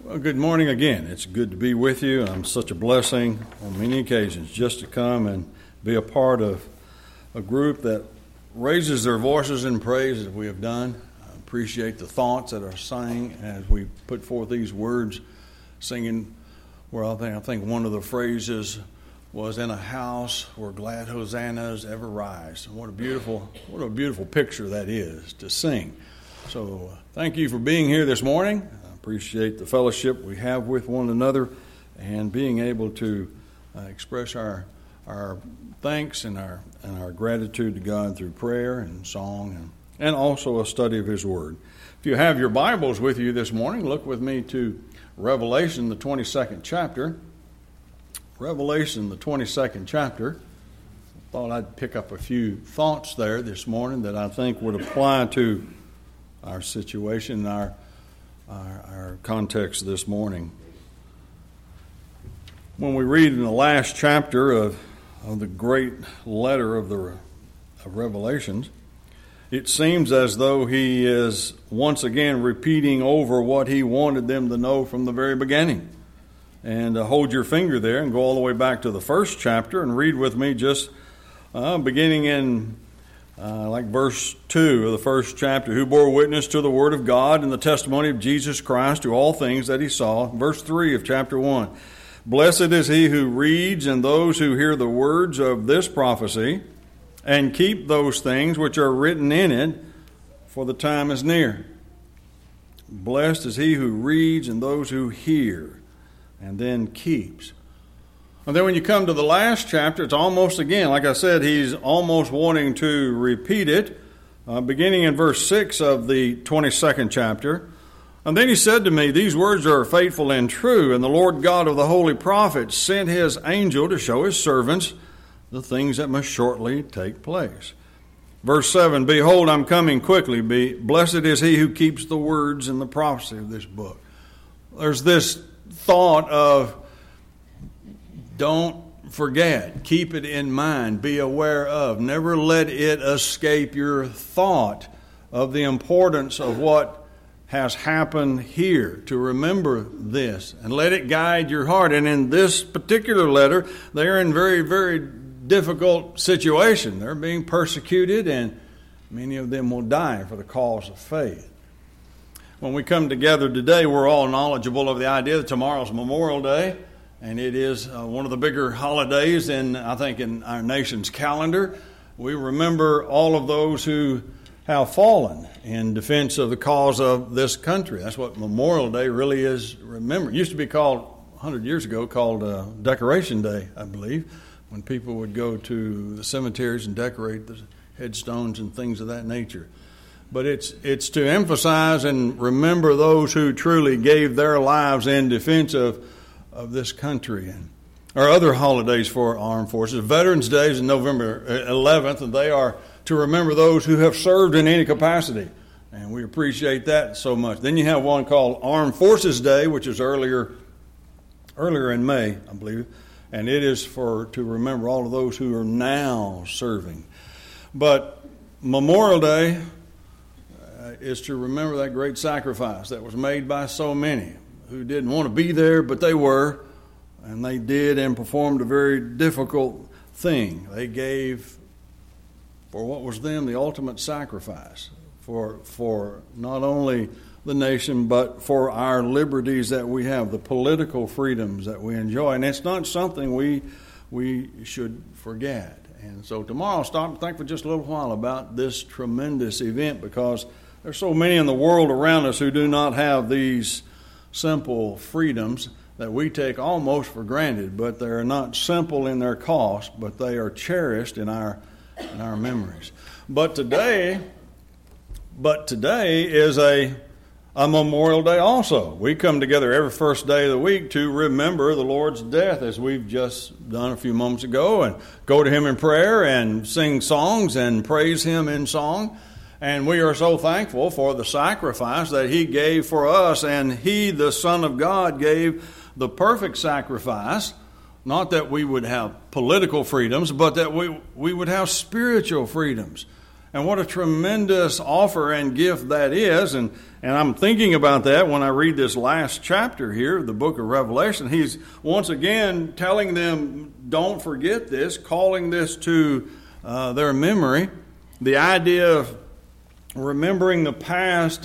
Well, good morning again. It's good to be with you. I'm such a blessing on many occasions just to come and be a part of a group that raises their voices in praise as we have done. I appreciate the thoughts that are sang as we put forth these words, singing. Well, I think one of the phrases was "in a house where glad hosannas ever rise." What a beautiful picture that is to sing. So thank you for being here this morning. Appreciate the fellowship we have with one another and being able to express our thanks and our gratitude to God through prayer and song and also a study of His Word. If you have your Bibles with you this morning, look with me to Revelation, the 22nd chapter. Revelation, the 22nd chapter. I thought I'd pick up a few thoughts there this morning that I think would apply to our situation, our context this morning. When we read in the last chapter of the great letter of Revelations, it seems as though he is once again repeating over what he wanted them to know from the very beginning. And hold your finger there and go all the way back to the first chapter and read with me just beginning in verse 2 of the first chapter. Who bore witness to the word of God and the testimony of Jesus Christ to all things that he saw. Verse 3 of chapter 1. Blessed is he who reads and those who hear the words of this prophecy and keep those things which are written in it, for the time is near. Blessed is he who reads and those who hear and then keeps. And then when you come to the last chapter, it's almost again, like I said, he's almost wanting to repeat it, beginning in verse 6 of the 22nd chapter. And then he said to me, these words are faithful and true, and the Lord God of the holy prophets sent his angel to show his servants the things that must shortly take place. Verse 7, behold, I'm coming quickly. Blessed is he who keeps the words and the prophecy of this book. There's this thought of don't forget, keep it in mind, be aware of. Never let it escape your thought of the importance of what has happened here, to remember this and let it guide your heart. And in this particular letter, they're in very, very difficult situation. They're being persecuted, and many of them will die for the cause of faith. When we come together today, we're all knowledgeable of the idea that tomorrow's Memorial Day. And it is one of the bigger holidays in our nation's calendar. We remember all of those who have fallen in defense of the cause of this country. That's what Memorial Day really is. Remember, it used to be called 100 years ago called Decoration Day, I believe, when people would go to the cemeteries and decorate the headstones and things of that nature. But it's to emphasize and remember those who truly gave their lives in defense of this country. And our other holidays for our armed forces. Veterans Day is November 11th, and they are to remember those who have served in any capacity. And we appreciate that so much. Then you have one called Armed Forces Day, which is earlier in May, I believe. And it is to remember all of those who are now serving. But Memorial Day is to remember that great sacrifice that was made by so many who didn't want to be there, but they were, and they did and performed a very difficult thing. They gave, for what was them, the ultimate sacrifice for not only the nation, but for our liberties that we have, the political freedoms that we enjoy. And it's not something we should forget. And so tomorrow I'll stop and think for just a little while about this tremendous event, because there's so many in the world around us who do not have these simple freedoms that we take almost for granted, but they're not simple in their cost, but they are cherished in our memories. But today is a Memorial Day also. We come together every first day of the week to remember the Lord's death, as we've just done a few moments ago, and go to Him in prayer and sing songs and praise Him in song. And we are so thankful for the sacrifice that He gave for us. And He, the Son of God, gave the perfect sacrifice. Not that we would have political freedoms, but that we would have spiritual freedoms. And what a tremendous offer and gift that is. And I'm thinking about that when I read this last chapter here, the book of Revelation. He's once again telling them, don't forget this, calling this to their memory. The idea of remembering the past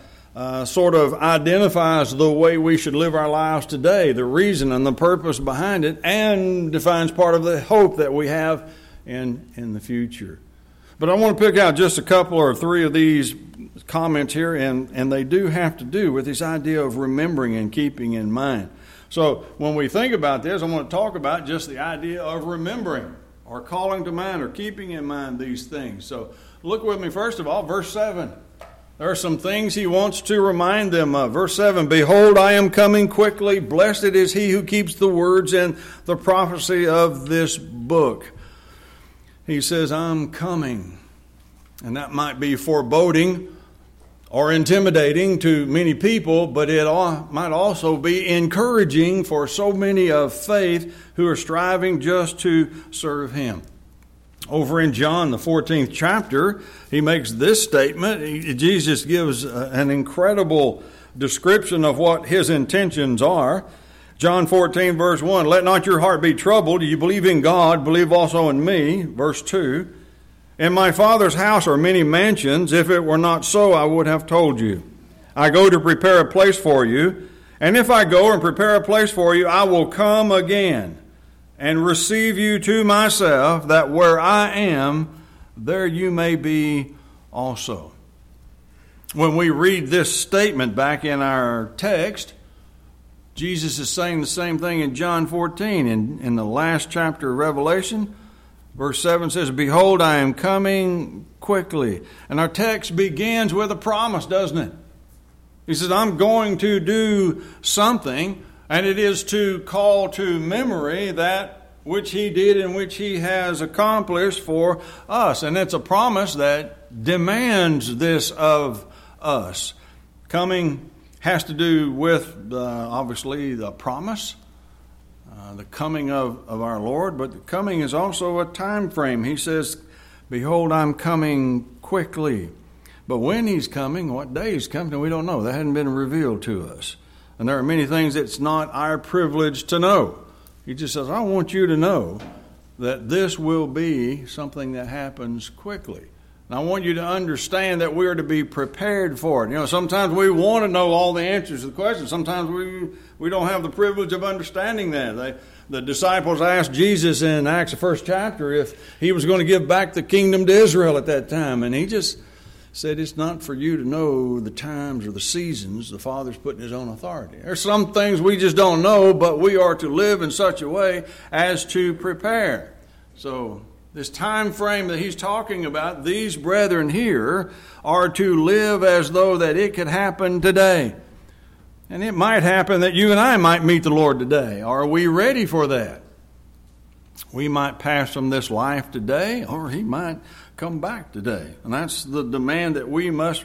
sort of identifies the way we should live our lives today, the reason and the purpose behind it, and defines part of the hope that we have in the future. But I want to pick out just a couple or three of these comments here, and they do have to do with this idea of remembering and keeping in mind. So when we think about this, I want to talk about just the idea of remembering or calling to mind or keeping in mind these things. So look with me, first of all, verse 7. There are some things he wants to remind them of. Verse 7, behold, I am coming quickly. Blessed is he who keeps the words and the prophecy of this book. He says, I'm coming. And that might be foreboding or intimidating to many people, but it might also be encouraging for so many of faith who are striving just to serve him. Over in John, the 14th chapter, he makes this statement. Jesus gives an incredible description of what his intentions are. John 14, verse 1, let not your heart be troubled. You believe in God, believe also in me. Verse 2, in my Father's house are many mansions. If it were not so, I would have told you. I go to prepare a place for you. And if I go and prepare a place for you, I will come again and receive you to myself, that where I am, there you may be also. When we read this statement back in our text, Jesus is saying the same thing in John 14. In the last chapter of Revelation, verse 7 says, behold, I am coming quickly. And our text begins with a promise, doesn't it? He says, I'm going to do something, and it is to call to memory that which he did and which he has accomplished for us. And it's a promise that demands this of us. Coming has to do with, obviously, the promise, the coming of our Lord, but the coming is also a time frame. He says, behold, I'm coming quickly. But when he's coming, what day he's coming, we don't know. That hadn't been revealed to us. And there are many things it's not our privilege to know. He just says, I want you to know that this will be something that happens quickly. And I want you to understand that we are to be prepared for it. You know, sometimes we want to know all the answers to the questions. Sometimes we don't have the privilege of understanding that. The disciples asked Jesus in Acts, the first chapter, if he was going to give back the kingdom to Israel at that time. And he just said, it's not for you to know the times or the seasons. The Father's put in his own authority. There's some things we just don't know, but we are to live in such a way as to prepare. So this time frame that he's talking about, these brethren here are to live as though that it could happen today. And it might happen that you and I might meet the Lord today. Are we ready for that? We might pass from this life today, or he might come back today. And that's the demand that we must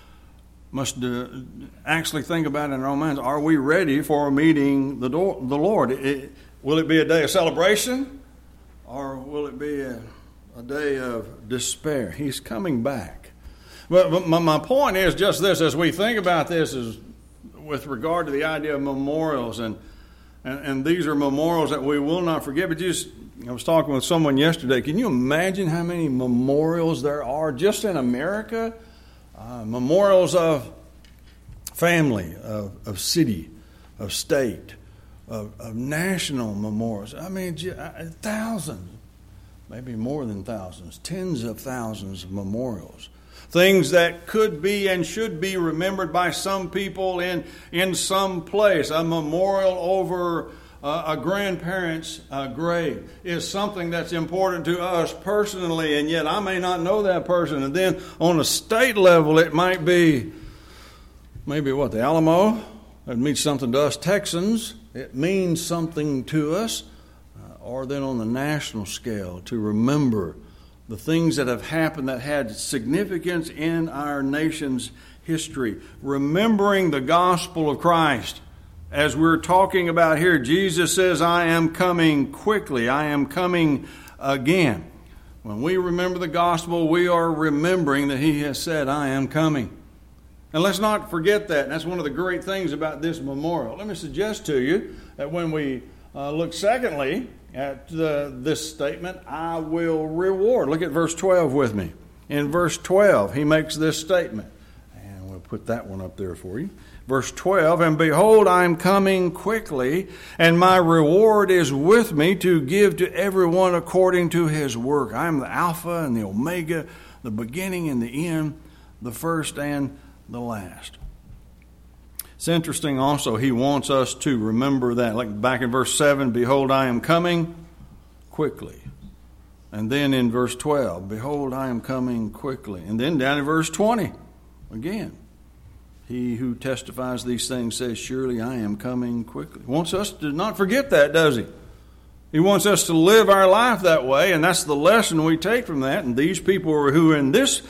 actually think about in our own minds. Are we ready for meeting the Lord? Will it be a day of celebration? Or will it be a day of despair? He's coming back. But my point is just this. As we think about this is with regard to the idea of memorials. And these are memorials that we will not forget. But I was talking with someone yesterday. Can you imagine how many memorials there are just in America? Memorials of family, of city, of state, of national memorials. I mean, thousands, maybe more than thousands, tens of thousands of memorials. Things that could be and should be remembered by some people in some place. A memorial over a grandparent's grave is something that's important to us personally, and yet I may not know that person. And then on a state level, it might be maybe the Alamo. It means something to us Texans. It means something to us. Or then on the national scale, to remember the things that have happened that had significance in our nation's history. Remembering the gospel of Christ. As we're talking about here, Jesus says, I am coming quickly. I am coming again. When we remember the gospel, we are remembering that He has said, I am coming. And let's not forget that. And that's one of the great things about this memorial. Let me suggest to you that when we look secondly at this statement, I will reward. Look at verse 12 with me. In verse 12, he makes this statement. And we'll put that one up there for you. Verse 12, and behold, I am coming quickly, and my reward is with me to give to everyone according to his work. I am the Alpha and the Omega, the beginning and the end, the first and the last. It's interesting also, he wants us to remember that. Like back in verse 7, behold, I am coming quickly. And then in verse 12, behold, I am coming quickly. And then down in verse 20, again, he who testifies these things says, surely I am coming quickly. He wants us to not forget that, does he? He wants us to live our life that way, and that's the lesson we take from that. And these people who in this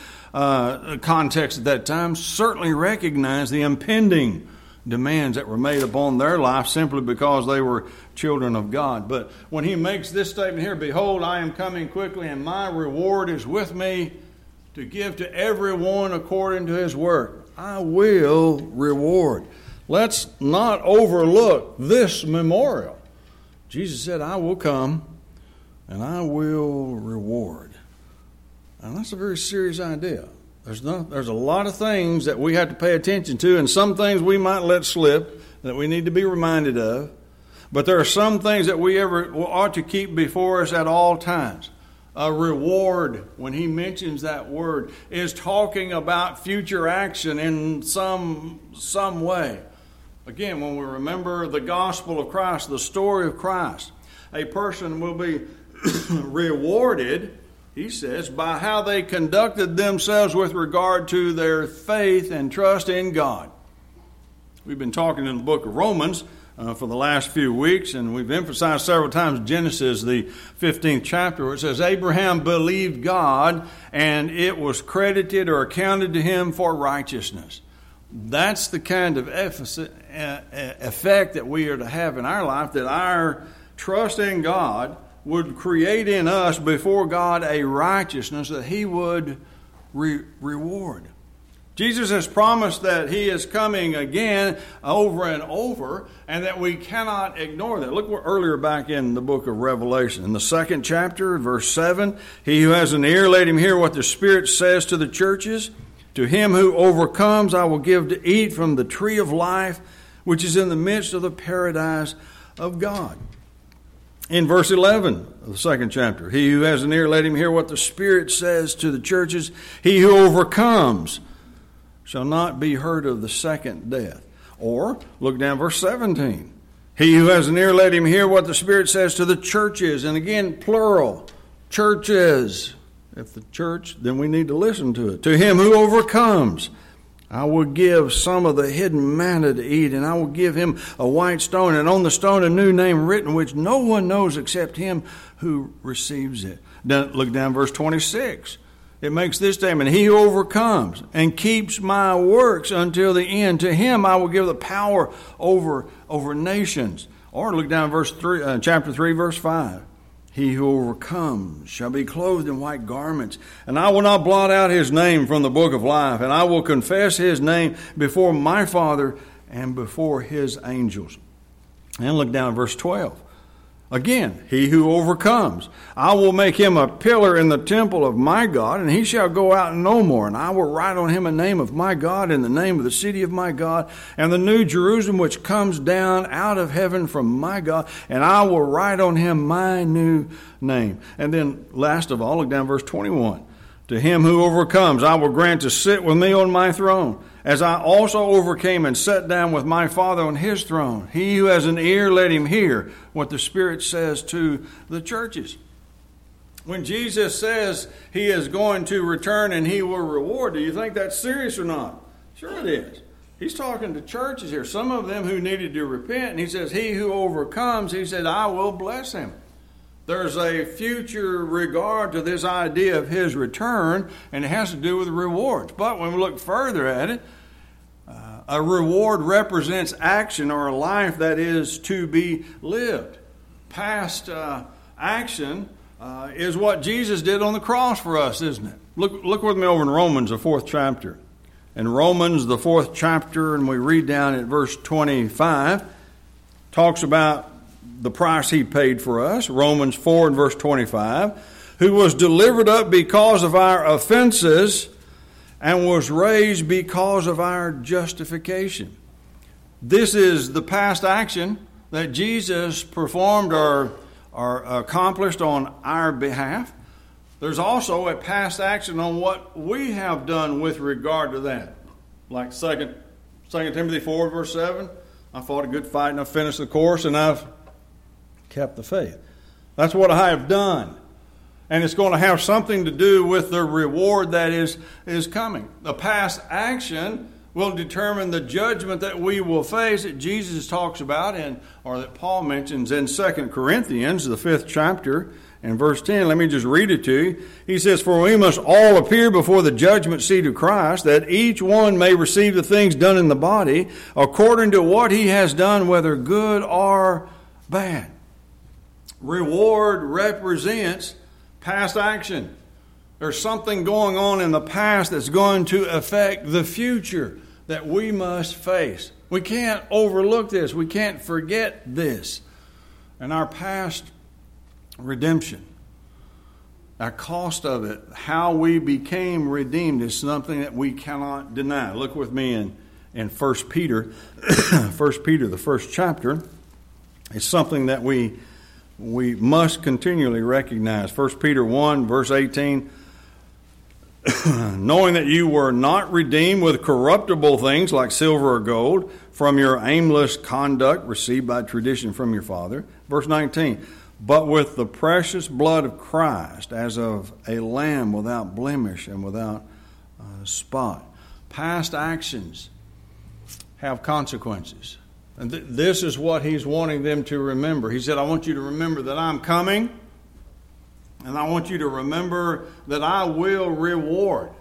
context at that time certainly recognized the impending demands that were made upon their life simply because they were children of God. But when he makes this statement here, behold, I am coming quickly, and my reward is with me to give to everyone according to his work. I will reward. Let's not overlook this memorial. Jesus said, I will come and I will reward. And that's a very serious idea. There's a lot of things that we have to pay attention to, and some things we might let slip that we need to be reminded of. But there are some things that we ought to keep before us at all times. A reward, when he mentions that word, is talking about future action in some way. Again, when we remember the gospel of Christ, the story of Christ, a person will be rewarded, he says, by how they conducted themselves with regard to their faith and trust in God. We've been talking in the book of Romans for the last few weeks, and we've emphasized several times Genesis, the 15th chapter, where it says, Abraham believed God, and it was credited or accounted to him for righteousness. That's the kind of effect that we are to have in our life, that our trust in God would create in us before God a righteousness that he would reward. Jesus has promised that he is coming again over and over, and that we cannot ignore that. Look earlier back in the book of Revelation. In the 2nd chapter, verse 7, he who has an ear, let him hear what the Spirit says to the churches. To him who overcomes, I will give to eat from the tree of life, which is in the midst of the paradise of God. In verse 11 of the 2nd chapter, he who has an ear, let him hear what the Spirit says to the churches. He who overcomes shall not be hurt of the second death. Or, look down verse 17. He who has an ear, let him hear what the Spirit says to the churches. And again, plural, churches. If the church, then we need to listen to it. To him who overcomes, I will give some of the hidden manna to eat, and I will give him a white stone, and on the stone a new name written, which no one knows except him who receives it. Then look down verse 26. It makes this statement, he who overcomes and keeps my works until the end, to him I will give the power over nations. Or look down verse 3, chapter 3, verse 5. He who overcomes shall be clothed in white garments, and I will not blot out his name from the book of life, and I will confess his name before my Father and before his angels. And look down at verse 12. Again, he who overcomes, I will make him a pillar in the temple of my God, and he shall go out no more. And I will write on him a name of my God, and the name of the city of my God, and the new Jerusalem which comes down out of heaven from my God, and I will write on him my new name. And then last of all, look down verse 21. To him who overcomes, I will grant to sit with me on my throne, as I also overcame and sat down with my Father on his throne. He who has an ear, let him hear what the Spirit says to the churches. When Jesus says he is going to return and he will reward, do you think that's serious or not? Sure it is. He's talking to churches here, some of them who needed to repent. And he says, he who overcomes, he said, I will bless him. There's a future regard to this idea of his return, and it has to do with rewards. But when we look further at it, a reward represents action or a life that is to be lived. Past action is what Jesus did on the cross for us, isn't it? Look with me over in Romans, the 4th chapter. In Romans, the 4th chapter, and we read down at verse 25, talks about the price he paid for us. Romans 4 and verse 25, who was delivered up because of our offenses and was raised because of our justification. This is the past action that Jesus performed or accomplished on our behalf. There's also a past action on what we have done with regard to that. Like 2 Timothy 4 verse 7, I fought a good fight and I've finished the course and I've kept the faith. That's what I have done. And it's going to have something to do with the reward that is coming. The past action will determine the judgment that we will face that Jesus talks about or that Paul mentions in 2 Corinthians, the 5th chapter, and verse 10. Let me just read it to you. He says, "For we must all appear before the judgment seat of Christ, that each one may receive the things done in the body according to what he has done, whether good or bad." Reward represents past action. There's something going on in the past that's going to affect the future that we must face. We can't overlook this. We can't forget this. And our past redemption, our cost of it, how we became redeemed is something that we cannot deny. Look with me in 1 Peter, 1 Peter, the 1st chapter. It's something that we must continually recognize. 1 Peter 1, verse 18, knowing that you were not redeemed with corruptible things like silver or gold from your aimless conduct received by tradition from your father. Verse 19, but with the precious blood of Christ as of a lamb without blemish and without spot. Past actions have consequences. And this is what he's wanting them to remember. He said, I want you to remember that I'm coming, and I want you to remember that I will reward.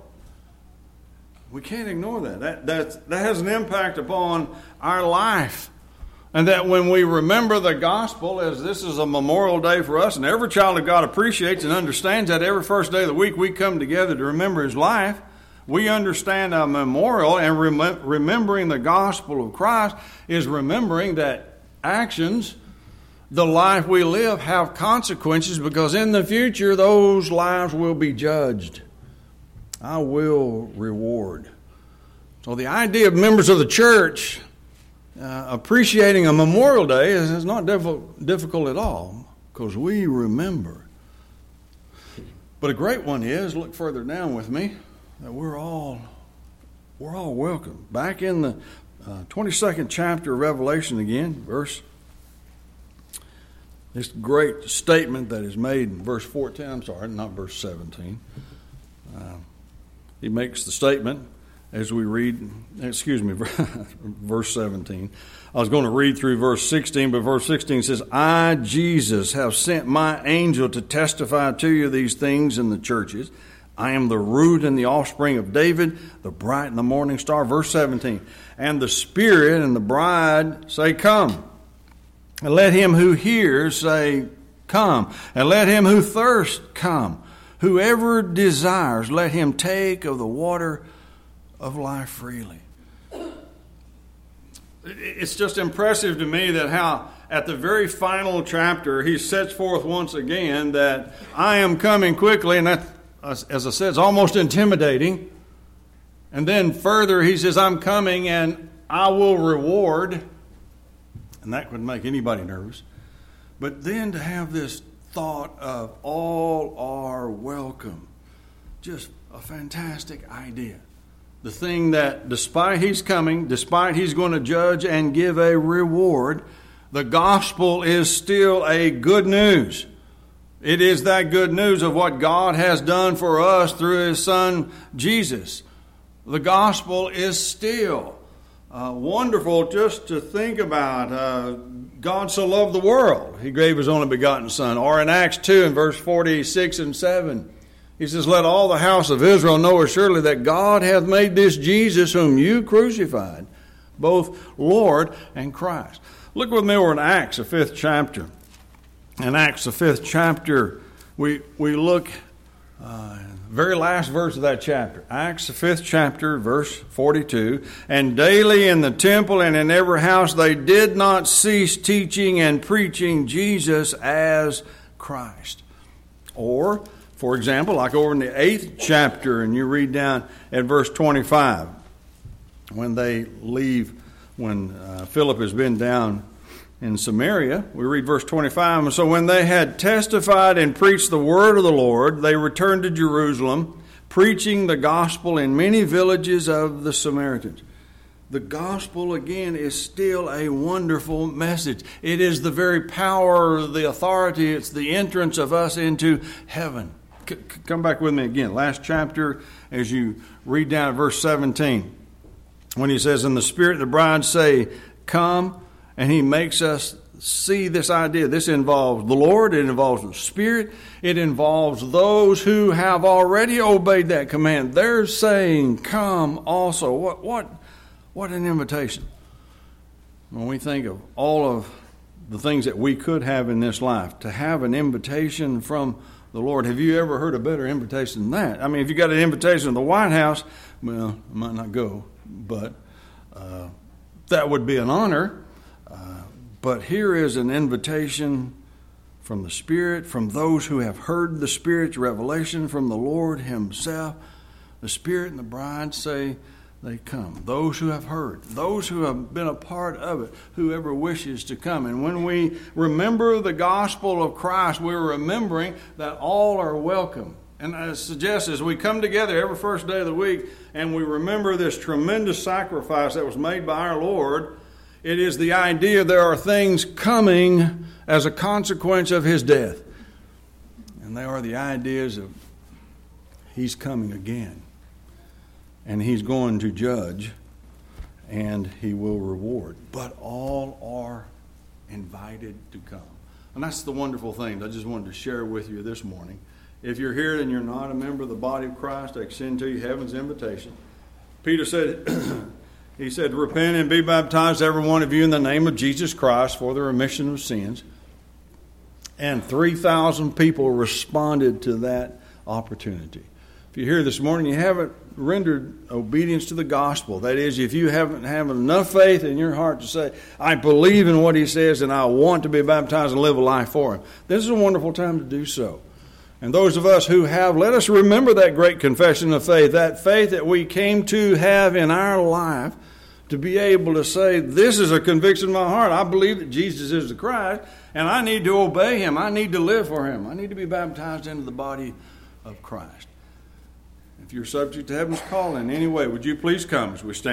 We can't ignore that. That has an impact upon our life. And that when we remember the gospel, as this is a Memorial Day for us, and every child of God appreciates and understands that every first day of the week we come together to remember his life, we understand a memorial, and remembering the gospel of Christ is remembering that actions, the life we live, have consequences, because in the future those lives will be judged. I will reward. So the idea of members of the church appreciating a Memorial Day is not difficult at all, because we remember. But a great one is, look further down with me, that we're all welcome. Back in the 22nd chapter of Revelation again, this great statement that is made in verse 14, I'm sorry, not verse 17. He makes the statement as we read, verse 17. I was going to read through verse 16, but verse 16 says, I, Jesus, have sent my angel to testify to you these things in the churches. I am the root and the offspring of David, the bright and the morning star. Verse 17, and the Spirit and the bride say, come. And let him who hears say, come. And let him who thirsts come. Whoever desires, let him take of the water of life freely. It's just impressive to me that how at the very final chapter he sets forth once again that I am coming quickly, and that, as I said, it's almost intimidating. And then further he says, I'm coming and I will reward. And that would make anybody nervous. But then to have this thought of all are welcome. Just a fantastic idea. The thing that despite he's coming, despite he's going to judge and give a reward, the gospel is still a good news. It is that good news of what God has done for us through his Son, Jesus. The gospel is still wonderful just to think about. God so loved the world, he gave his only begotten Son. Or in Acts 2 in verse 46 and 7, he says, let all the house of Israel know assuredly that God hath made this Jesus whom you crucified, both Lord and Christ. Look with me over in Acts, the 5th chapter. In Acts, the 5th chapter, We look, very last verse of that chapter, Acts the 5th chapter, verse 42. And daily in the temple and in every house they did not cease teaching and preaching Jesus as Christ. Or, for example, like over in the 8th chapter, and you read down at verse 25, when they leave, when Philip has been down in Samaria, we read verse 25, and so when they had testified and preached the word of the Lord, they returned to Jerusalem, preaching the gospel in many villages of the Samaritans. The gospel, again, is still a wonderful message. It is the very power, the authority, it's the entrance of us into heaven. Come back with me again. Last chapter, as you read down at verse 17, when he says, and the Spirit and the bride say, come, and he makes us see this idea. This involves the Lord. It involves the Spirit. It involves those who have already obeyed that command. They're saying, come also. What an invitation. When we think of all of the things that we could have in this life, to have an invitation from the Lord. Have you ever heard a better invitation than that? I mean, if you got an invitation to the White House, well, I might not go, but that would be an honor. But here is an invitation from the Spirit, from those who have heard the Spirit's revelation from the Lord Himself. The Spirit and the bride say they come. Those who have heard, those who have been a part of it, whoever wishes to come. And when we remember the gospel of Christ, we're remembering that all are welcome. And I suggest as we come together every first day of the week and we remember this tremendous sacrifice that was made by our Lord, it is the idea there are things coming as a consequence of His death. And they are the ideas of He's coming again. And He's going to judge and He will reward. But all are invited to come. And that's the wonderful thing I just wanted to share with you this morning. If you're here and you're not a member of the body of Christ, I extend to you heaven's invitation. Peter said, he said, repent and be baptized, every one of you, in the name of Jesus Christ for the remission of sins. And 3,000 people responded to that opportunity. If you're here this morning, you haven't rendered obedience to the gospel. That is, if you haven't have enough faith in your heart to say, I believe in what He says and I want to be baptized and live a life for Him, this is a wonderful time to do so. And those of us who have, let us remember that great confession of faith, that faith that we came to have in our life, to be able to say, this is a conviction in my heart. I believe that Jesus is the Christ, and I need to obey Him. I need to live for Him. I need to be baptized into the body of Christ. If you're subject to heaven's call in any way, would you please come as we stand?